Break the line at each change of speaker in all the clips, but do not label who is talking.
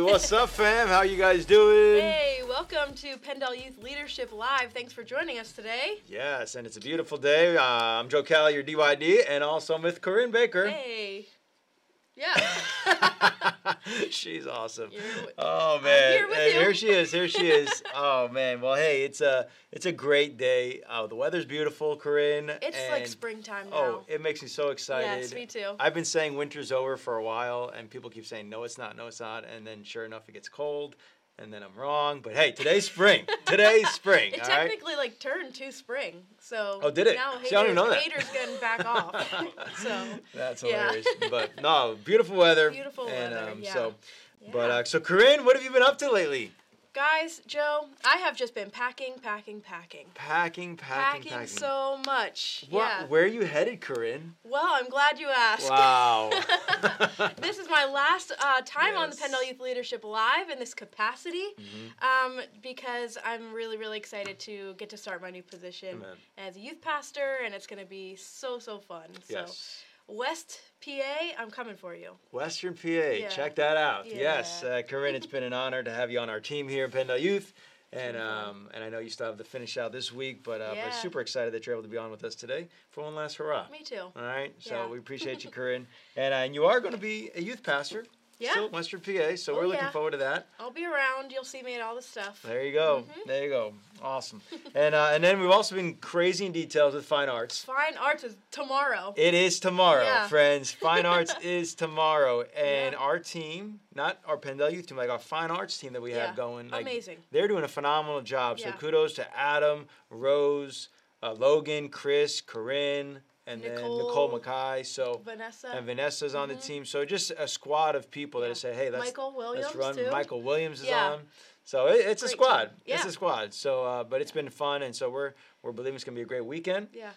What's up, fam? How you guys doing?
Hey, welcome to Pendel Youth Leadership Live. Thanks for joining us today.
Yes, and it's a beautiful day. I'm Joe Cali, your DYD, and also I'm with Corinne Baker.
Hey. Yeah.
She's awesome.
You're-
Oh man,
I'm here with you.
Here she is. Here she is. Oh man. Well, hey, it's a great day. The weather's beautiful, Corinne.
It's
and,
like springtime now.
Oh, it makes me so excited.
Yes, me too.
I've been saying winter's over for a while, and people keep saying no, it's not, no, it's not, and then sure enough, it gets cold. And then I'm wrong, but hey, today's spring. Today's spring.
It
all right?
technically like turned to spring, so
Oh, did it?
now
See, I don't even know that.
haters getting back off. So
That's
yeah.
hilarious. But no, beautiful weather.
Beautiful
and,
weather, yeah.
So,
Yeah.
but so Corinne, what have you been up to lately?
guys, Joe, I have just been packing.
Packing
So much.
What?
Yeah.
Where are you headed, Corinne?
Well, I'm glad you asked.
Wow.
This is my last time on the
Yes.
Pendel Youth Leadership Live in this capacity, because I'm really, really excited to get to start my new position
Amen.
as a youth pastor, and it's going to be so fun.
Yes.
So, West PA, I'm coming for you.
Western PA. Check that out. Yes, Corinne, it's been an honor to have you on our team here at Pendel Youth. And I know you still have to finish out this week, but super excited that you're able to be on with us today for one last hurrah.
Me too.
All right, so
Yeah.
we appreciate you, Corinne. And you are going to be a youth pastor.
Yeah.
Still at Western PA, so we're looking forward to that.
I'll be around. You'll see me at all the stuff.
There you go. There you go. Awesome. And then we've also been crazy in details with Fine Arts.
Fine Arts is tomorrow.
It is tomorrow,
Yeah.
friends. Fine Arts is tomorrow. And
Yeah.
our team, not our Pendel Youth team, like our Fine Arts team that we have going. Like,
Amazing.
They're doing a phenomenal job. So
Yeah.
kudos to Adam, Rose, Logan, Chris, Corinne, and then Nicole Mackay. So
Vanessa.
and Vanessa's on the team. So just a squad of people that say, hey,
Michael Williams,
let's run.
too.
Michael Williams is
Yeah.
on. So it's a
Great
squad.
team. Yeah.
It's a squad. So, but it's been fun, and so we're believing it's gonna be a great weekend.
Yeah.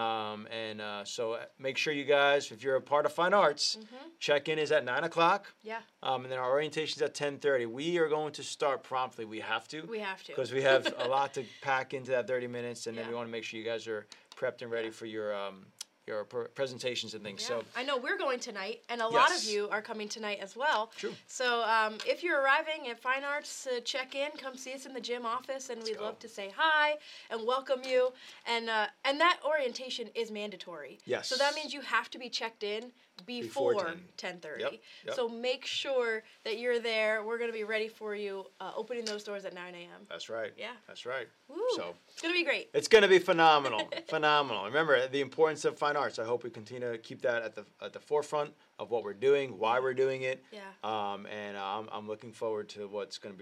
So make sure you guys, if you're a part of Fine Arts, check-in is at 9:00.
Yeah.
And then our orientation's at 10:30. We are going to start promptly. We have to.
We have to.
Because we have a lot to pack into that 30 minutes, and then
Yeah.
we want to make sure you guys are prepped and ready for your presentations and things.
Yeah.
So
I know we're going tonight, and a lot of
Yes.
you are coming tonight as well.
True.
So if you're arriving at Fine Arts, check in, come see us in the gym office, and we'd
go.
love to say hi and welcome you. And that orientation is mandatory.
Yes.
So that means you have to be checked in before 10:30.
Yep.
So make sure that you're there. We're going to be ready for you, opening those doors at 9 a.m.
that's right.
Yeah.
That's right.
Woo.
So
It's going to be great.
it's going to be phenomenal. Phenomenal. Remember the importance of Fine Arts. I hope we continue to keep that at the forefront of what we're doing, why we're doing it.
Yeah.
I'm looking forward to what's going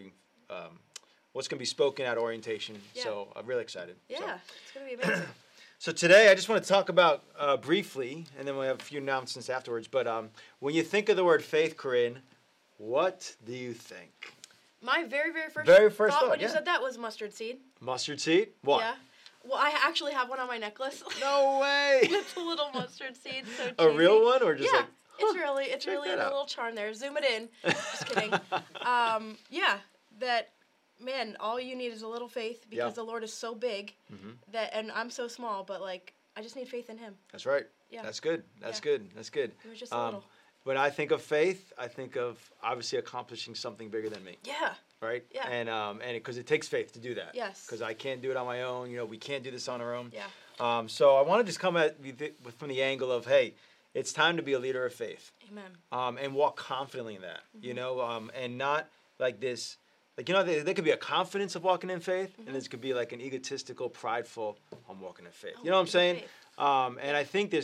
to be spoken at orientation.
Yeah.
So I'm really excited.
Yeah.
So.
It's going to be amazing.
So today, I just want to talk about briefly, and then we'll have a few announcements afterwards. But when you think of the word faith, Corinne, what do you think?
My very first thought when you said that was mustard seed.
Mustard seed? What?
Yeah. Well, I actually have one on my necklace.
No way!
It's a little mustard seed. So cheesy.
A real one, or just
yeah,
like?
it's really
that
in a
out.
little charm there. Zoom it in. Just kidding. Yeah. That. Man, all you need is a little faith because the Lord is so big and I'm so small, but like I just need faith in Him.
That's right.
Yeah.
That's good. That's good. That's good.
It was just a little.
When I think of faith, I think of obviously accomplishing something bigger than me.
Yeah.
Right.
Yeah.
And because it takes faith to do that.
Yes.
Because I can't do it on my own. You know, we can't do this on our own.
Yeah.
So I want to just come at from the angle of, hey, it's time to be a leader of faith.
Amen.
And walk confidently in that. You know, and not like this. Like, you know, there could be a confidence of walking in faith, and there could be like an egotistical, prideful, I'm walking in faith. You know what I'm saying? And I think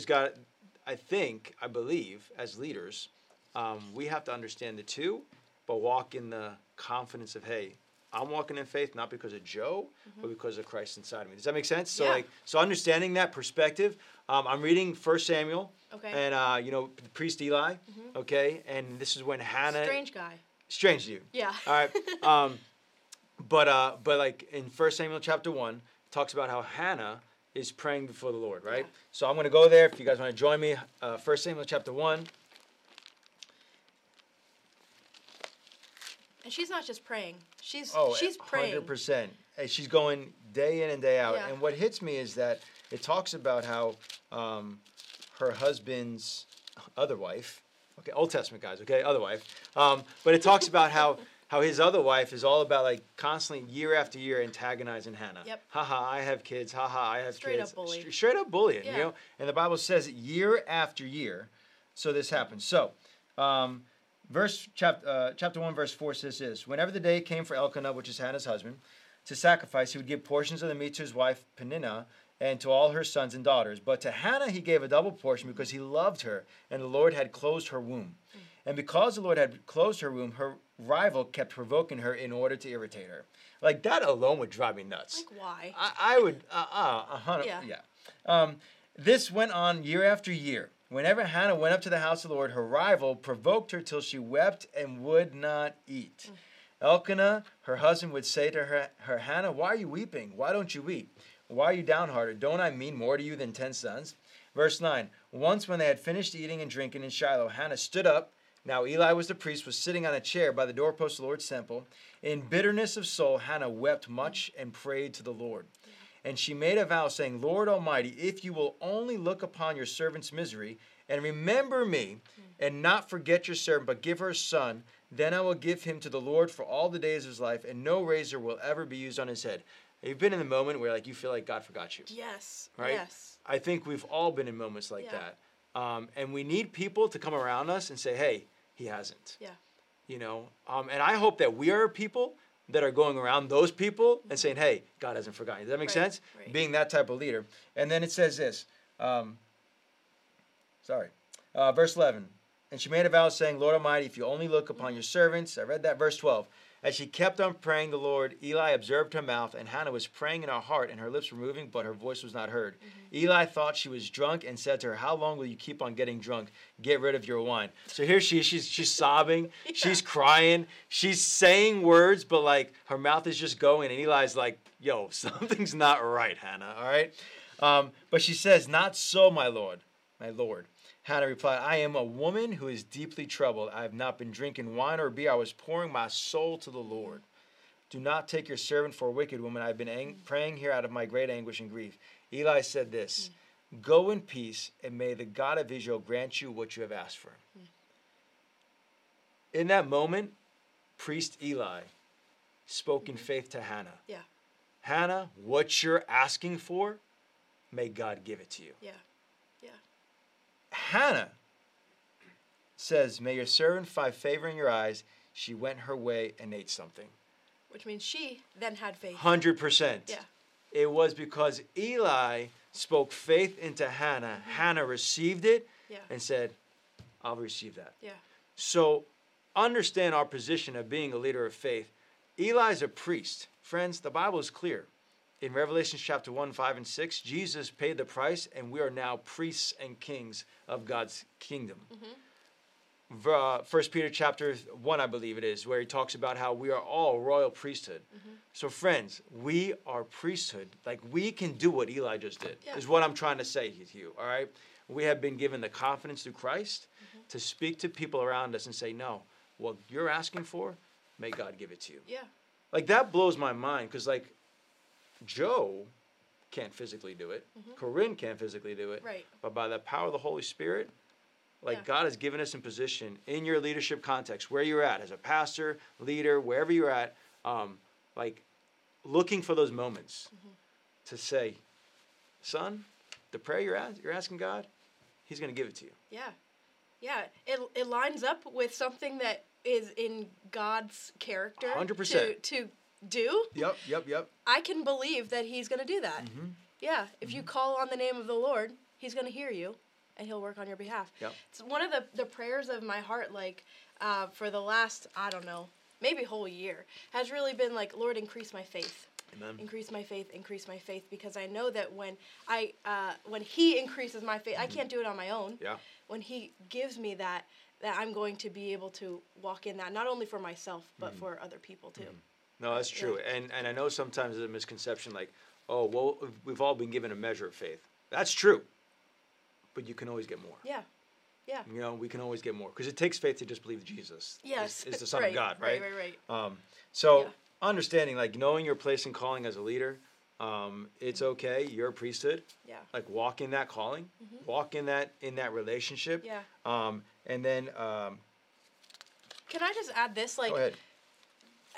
I believe, as leaders, we have to understand the two, but walk in the confidence of, hey, I'm walking in faith not because of Joe, but because of Christ inside of me. Does that make sense? So so understanding that perspective, I'm reading 1 Samuel, and the priest Eli, okay, and this is when Hannah. Strange to you.
Yeah.
All right. But like in 1 Samuel chapter 1, it talks about how Hannah is praying before the Lord, right?
Yeah.
So I'm going to go there if you guys want to join me. 1 Samuel chapter 1.
And she's not just praying. She's praying.
100%. And she's going day in and day out.
Yeah.
And what hits me is that it talks about how her husband's other wife, okay, Old Testament guys, okay, other wife, but it talks about how how his other wife is all about like constantly year after year antagonizing Hannah.
Yep.
Haha, I have kids. Haha, I have
Straight
kids.
up bully.
Straight up bullying,
Yeah.
you know? And the Bible says it year after year. So this happens. So, chapter 1, verse 4 says this. Whenever the day came for Elkanah, which is Hannah's husband, to sacrifice, he would give portions of the meat to his wife Peninnah and to all her sons and daughters. But to Hannah he gave a double portion because he loved her, and the Lord had closed her womb. And because the Lord had closed her womb, her rival kept provoking her in order to irritate her. Like, that alone would drive me nuts.
Like, why?
I would, 100, yeah. This went on year after year. Whenever Hannah went up to the house of the Lord, her rival provoked her till she wept and would not eat. Elkanah, her husband, would say to her, Hannah, why are you weeping? Why don't you weep? Why are you downhearted? Don't I mean more to you than 10 sons? Verse 9, once when they had finished eating and drinking in Shiloh, Hannah stood up. Now Eli was the priest, was sitting on a chair by the doorpost of the Lord's temple. In bitterness of soul, Hannah wept much and prayed to the Lord. And she made a vow, saying, Lord Almighty, if you will only look upon your servant's misery and remember me and not forget your servant, but give her a son, then I will give him to the Lord for all the days of his life, and no razor will ever be used on his head. You've been in the moment where like you feel like God forgot you.
Yes.
Right?
Yes.
I think we've all been in moments like that. And we need people to come around us and say, hey, he hasn't.
Yeah.
You know, and I hope that we are people that are going around those people and saying, hey, God hasn't forgotten you. Does that make sense?
Right.
Being that type of leader. And then it says this. Verse 11. And she made a vow saying, Lord Almighty, if you only look upon your servants. I read that. Verse 12. As she kept on praying the Lord, Eli observed her mouth, and Hannah was praying in her heart, and her lips were moving, but her voice was not heard. Eli thought she was drunk and said to her, how long will you keep on getting drunk? Get rid of your wine. So here she's sobbing, she's crying, she's saying words, but like her mouth is just going, and Eli's like, yo, something's not right, Hannah, all right? But she says, not so, my Lord. Hannah replied, I am a woman who is deeply troubled. I have not been drinking wine or beer. I was pouring my soul to the Lord. Do not take your servant for a wicked woman. I have been praying here out of my great anguish and grief. Eli said this, go in peace, and may the God of Israel grant you what you have asked for. In that moment, priest Eli spoke in faith to Hannah.
Yeah.
Hannah, what you're asking for, may God give it to you.
Yeah.
Hannah says, may your servant find favor in your eyes. She went her way and ate something.
Which means she then had faith.
100%.
Yeah.
It was because Eli spoke faith into Hannah. Hannah received it and said, I'll receive that.
Yeah.
So understand our position of being a leader of faith. Eli's a priest. Friends, the Bible is clear. In Revelation chapter 1, 5, and 6, Jesus paid the price, and we are now priests and kings of God's kingdom. 1 Peter chapter 1, I believe it is, where he talks about how we are all royal priesthood. So friends, we are priesthood. Like, we can do what Eli just did, is what I'm trying to say to you, all right? We have been given the confidence through Christ to speak to people around us and say, no, what you're asking for, may God give it to you.
Yeah.
Like, that blows my mind, because, like, Joe can't physically do it. Corinne can't physically do it.
Right.
But by the power of the Holy Spirit, like God has given us in position in your leadership context, where you're at as a pastor, leader, wherever you're at, like looking for those moments to say, son, the prayer you're asking God, he's going to give it to you.
Yeah. Yeah. It lines up with something that is in God's character
100%.
to do.
Yep.
I can believe that he's going to do that. Yeah. If you call on the name of the Lord, he's going to hear you and he'll work on your behalf.
Yep.
It's one of the prayers of my heart, like, for the last, I don't know, maybe whole year, has really been like, Lord, increase my faith.
Amen.
Increase my faith, because I know that when he increases my faith, I can't do it on my own.
Yeah.
When he gives me that I'm going to be able to walk in that, not only for myself, but for other people too.
No, that's true. And I know sometimes there's a misconception like, oh, well, we've all been given a measure of faith. That's true. But you can always get more.
Yeah. Yeah.
You know, we can always get more. Because it takes faith to just believe Jesus
yes.
is the Son of God, right?
Right.
So understanding, like, knowing your place and calling as a leader, it's okay. You're a priesthood.
Yeah.
Like, walk in that calling. Walk in that relationship.
Yeah.
And then...
can I just add this? Like,
go ahead.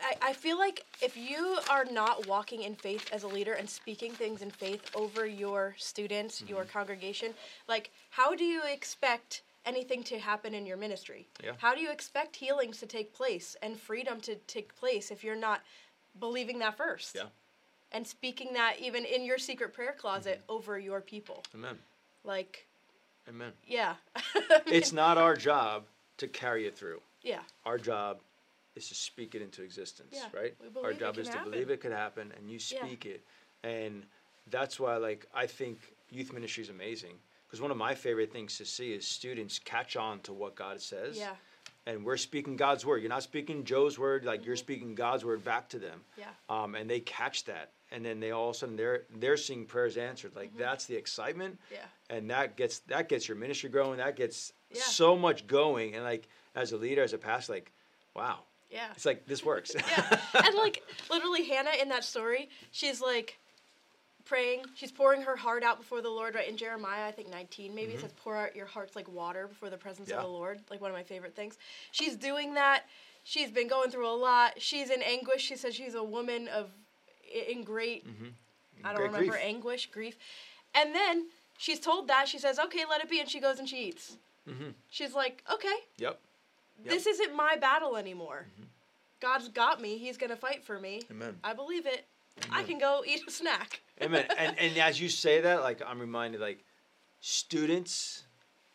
I feel like if you are not walking in faith as a leader and speaking things in faith over your students, your congregation, like, how do you expect anything to happen in your ministry?
Yeah.
How do you expect healings to take place and freedom to take place if you're not believing that first?
Yeah.
And speaking that even in your secret prayer closet over your people.
Amen.
Like,
Amen.
yeah.
It's not our job to carry it through.
Yeah.
Our job is to speak it into existence,
Yeah,
right?
we believe
Our
it
job
can
is
happen.
to believe it could happen, and you speak it. And that's why, like, I think youth ministry is amazing. Because one of my favorite things to see is students catch on to what God says.
Yeah.
And we're speaking God's word. You're not speaking Joe's word, like you're speaking God's word back to them.
Yeah.
And they catch that. And then they all of a sudden they're seeing prayers answered. Like that's the excitement.
Yeah.
And that gets your ministry growing. That gets
Yeah.
so much going. And like as a leader, as a pastor, like, wow.
Yeah.
It's like this works.
Yeah. And like literally Hannah in that story, she's like praying, she's pouring her heart out before the Lord, right? In Jeremiah, I think 19 maybe, it says pour out your hearts like water before the presence of the Lord, like one of my favorite things. She's doing that. She's been going through a lot. She's in anguish. She says she's a woman in great, I don't remember,
grief.
anguish, grief. And then she's told that. She says, okay, let it be. And she goes and she eats. She's like, okay,
Yep.
this isn't my battle anymore. God's got me. He's going to fight for me.
Amen.
I believe it. I can go eat a snack.
Amen. And as you say that, like I'm reminded, like students,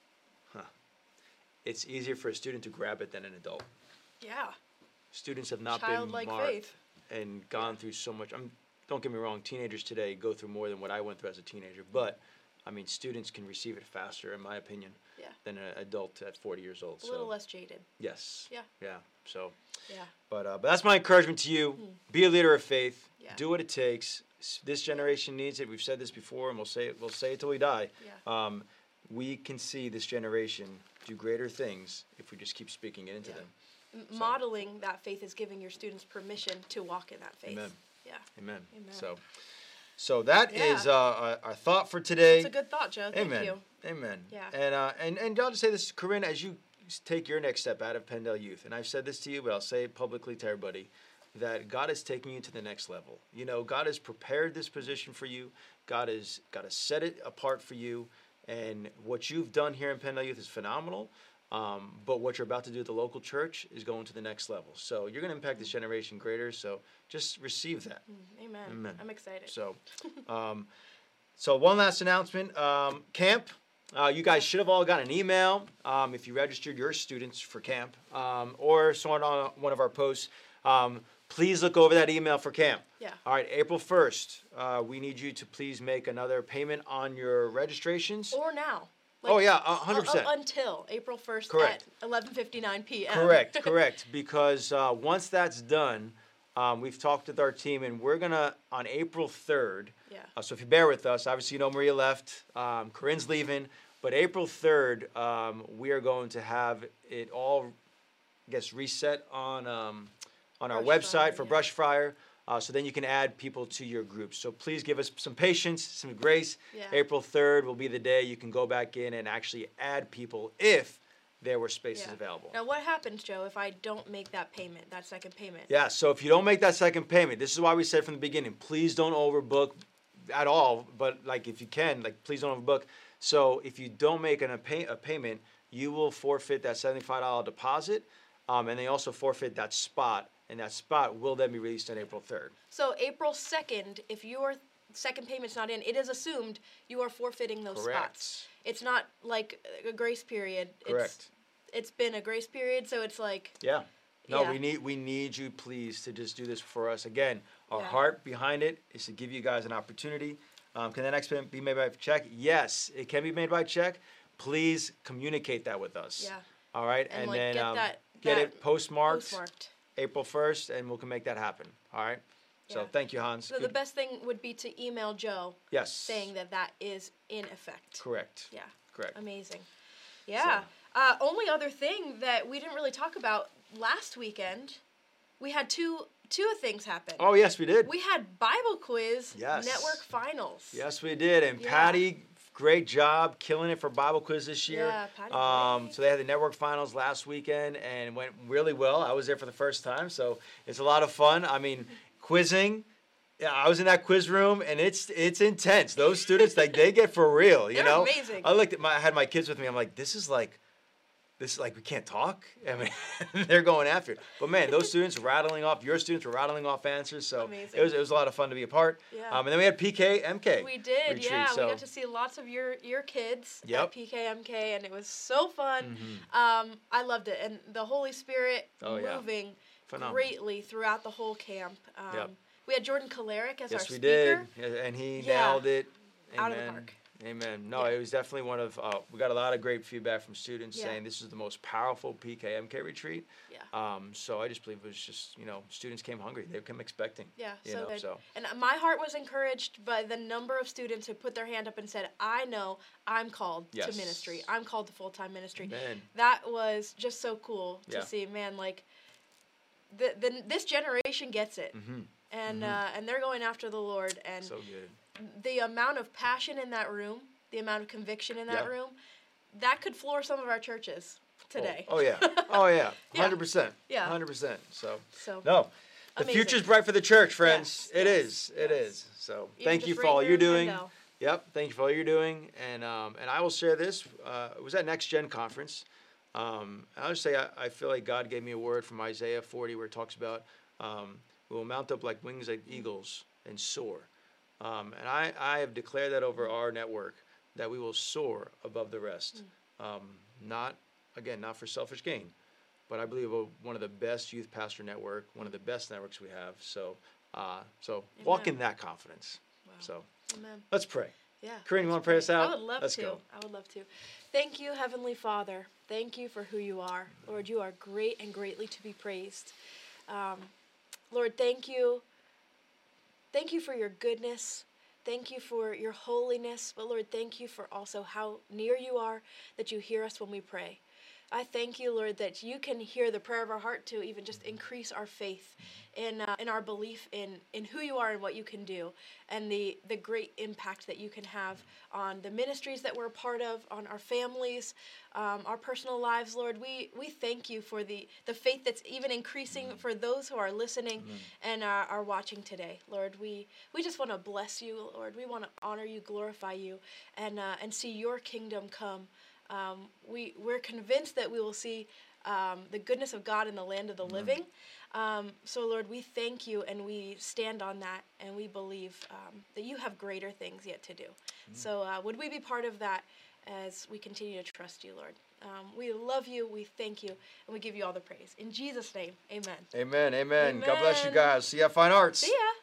it's easier for a student to grab it than an adult.
Yeah.
Students have not
Childlike
been marked
faith.
and gone through so much. Don't get me wrong, teenagers today go through more than what I went through as a teenager. But I mean, students can receive it faster, in my opinion, than an adult at 40 years old.
A little less jaded.
Yes.
Yeah.
Yeah. So.
Yeah.
But that's my encouragement to you. Be a leader of faith.
Yeah.
Do what it takes. This generation needs it. We've said this before, and we'll say it till we die.
Yeah.
We can see this generation do greater things if we just keep speaking it into them.
Modeling that faith is giving your students permission to walk in that faith.
Amen.
Yeah.
Amen.
Amen.
So that is our thought for today.
It's a good thought, Joe. Thank
Amen.
you.
Amen.
Yeah.
And I'll just say this, Corinne, as you take your next step out of Pendel Youth, and I've said this to you, but I'll say it publicly to everybody, that God is taking you to the next level. You know, God has prepared this position for you. God has set it apart for you. And what you've done here in Pendel Youth is phenomenal. But what you're about to do at the local church is going to the next level. So you're going to impact this generation greater. So just receive that.
Amen.
Amen.
I'm excited.
So, so one last announcement. Camp. You guys should have all gotten an email if you registered your students for camp or saw it on one of our posts. Please look over that email for camp.
Yeah.
All right, April 1st, we need you to please make another payment on your registrations.
Or now.
Oh, yeah, 100%.
Until April 1st
Correct.
at 11:59 p.m.
Correct. Because once that's done, we've talked with our team, and we're going to, on April 3rd, so if you bear with us, obviously you know Maria left, Corinne's leaving, but April 3rd, we are going to have it all, I guess, reset on our website for Brush Fryer, so then you can add people to your group. So please give us some patience, some grace.
Yeah.
April 3rd will be the day you can go back in and actually add people if there were spaces available.
Now, what happens, Joe, if I don't make that payment, that second payment?
Yeah, so if you don't make that second payment, this is why we said from the beginning, please don't overbook at all, but like if you can, like please don't overbook. So if you don't make a payment, you will forfeit that $75 deposit, and they also forfeit that spot, and that spot will then be released on April 3rd.
So April 2nd, if your second payment's not in, it is assumed you are forfeiting those spots. It's not like a grace period.
Correct.
It's been a grace period, so it's like...
Yeah. No, we need you, please, to just do this for us. Again, our heart behind it is to give you guys an opportunity. Can the next payment be made by check? Yes, it can be made by check. Please communicate that with us.
Yeah.
All right?
And
then
get
it postmarked April 1st, and we can make that happen. All right? So thank you, Hans.
So the best thing would be to email Joe saying that is in effect.
Correct.
Yeah.
Correct.
Amazing. Yeah. Only other thing that we didn't really talk about last weekend, we had two things happen.
Oh, yes, we did.
We had Bible quiz network finals.
Yes, we did. And Patty great job, killing it for Bible quiz this year.
Yeah, Patty.
So they had the network finals last weekend and went really well. I was there for the first time, so it's a lot of fun. I mean, quizzing. Yeah, I was in that quiz room, and it's intense. Those students, like, they get for real, you know?
Amazing.
I had my kids with me. I'm like, this is like we can't talk. I mean, they're going after it. But man, those students were rattling off. Your students were rattling off answers. So
amazing.
it was a lot of fun to be a part.
Yeah.
And then we had PK MK.
We did,
retreat,
yeah.
so.
We got to see lots of your kids
Yep.
at PKMK, and it was so fun.
Mm-hmm.
I loved it, and the Holy Spirit moving
Phenomenal.
Greatly throughout the whole camp.
Yep.
We had Jordan Kalarick as our
Yes, we
speaker.
did, and he nailed it. Amen.
Out of the park.
Amen. No, it was definitely one of, we got a lot of great feedback from students saying this is the most powerful PKMK retreat.
Yeah.
So I just believe it was just, students came hungry. They came expecting.
Yeah,
so good.
And my heart was encouraged by the number of students who put their hand up and said, I know I'm called to ministry. I'm called to full-time ministry.
Amen.
That was just so cool to see, man, like, this generation gets it.
Mm-hmm.
And they're going after the Lord. And
so good.
The amount of passion in that room, the amount of conviction in that room, that could floor some of our churches today.
Oh yeah. 100%.
Yeah.
100%. So
no,
the
amazing.
future's bright for the church, friends.
Yes.
It is. It is. So thank you for
rate
all
your
you're doing.
window.
Yep. Thank you for all you're doing. And I will share this. It was at Next Gen Conference. I'll just say I feel like God gave me a word from Isaiah 40 where it talks about we will mount up like wings like eagles and soar. And I have declared that over our network, that we will soar above the rest. Not for selfish gain, but I believe one of the best youth pastor network, one of the best networks we have. So walk in that confidence.
Wow.
So
Amen.
Let's pray.
Yeah.
Corinne, you want to pray us out?
I would love
Let's
to.
go.
I would love to. Thank you, Heavenly Father. Thank you for who you are. Lord, you are great and greatly to be praised. Lord, thank you. Thank you for your goodness. Thank you for your holiness. But Lord, thank you for also how near you are, that you hear us when we pray. I thank you, Lord, that you can hear the prayer of our heart to even just increase our faith in our belief in who you are and what you can do, and the great impact that you can have on the ministries that we're a part of, on our families, our personal lives, Lord. We thank you for the faith that's even increasing for those who are listening and are watching today, Lord. We just want to bless you, Lord. We want to honor you, glorify you, and see your kingdom come. We're convinced that we will see the goodness of God in the land of the living. So, Lord, we thank you, and we stand on that, and we believe that you have greater things yet to do. So would we be part of that as we continue to trust you, Lord? We love you, we thank you, and we give you all the praise. In Jesus' name, amen.
Amen. God bless you guys. See ya, Fine Arts.
See ya.